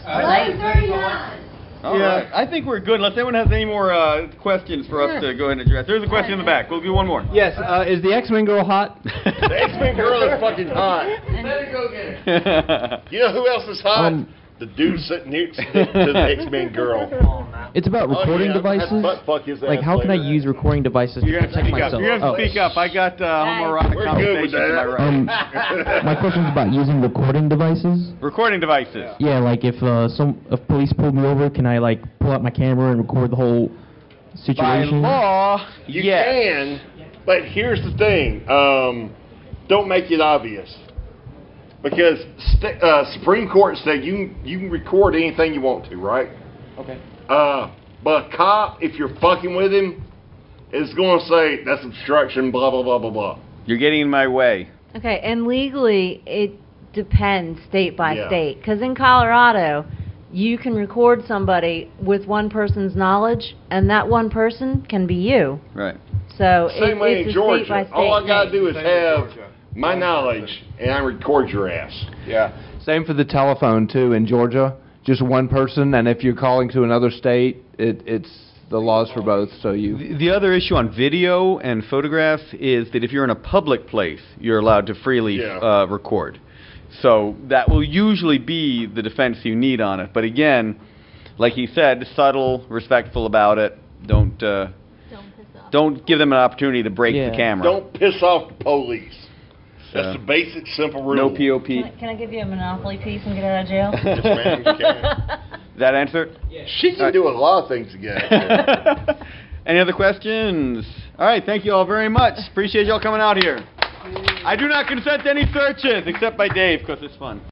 11:39. All right. I think we're good, unless anyone has any more questions for us to go ahead and address. There's a question in the back. We'll do one more. Yes, is the X-Men girl hot? The X-Men girl is fucking hot. Better go get her. You know who else is hot? The dude sitting next to the X-Men girl. It's about recording devices. Like, how can I use recording devices to protect myself? You have to speak up. I got homoerotic conversations in my room. My question is about using recording devices. Recording devices. Yeah, like if police pulled me over, can I like pull out my camera and record the whole situation? By law, you can, but here's the thing: don't make it obvious. Because Supreme Court said you can record anything you want to, right? Okay. But a cop, if you're fucking with him, is going to say that's obstruction, blah, blah, blah, blah, blah. You're getting in my way. Okay, and legally, it depends state by state. Because in Colorado, you can record somebody with one person's knowledge, and that one person can be you. Right. So Same way it's in a Georgia. state by state All I got to thing. do is have my knowledge, and I record your ass. Yeah. Same for the telephone, too, in Georgia. Just one person, and if you're calling to another state, it's the laws for both. So The other issue on video and photographs is that if you're in a public place, you're allowed to freely record. So that will usually be the defense you need on it. But again, like he said, subtle, respectful about it. Don't give them an opportunity to break the camera. Don't piss off the police. That's the basic, simple rule. No POP. Can I give you a Monopoly piece and get out of jail? Yes, ma'am, you can. That answer? She can do a lot of things together. Any other questions? All right, thank you all very much. Appreciate y'all coming out here. I do not consent to any searches, except by Dave, because it's fun.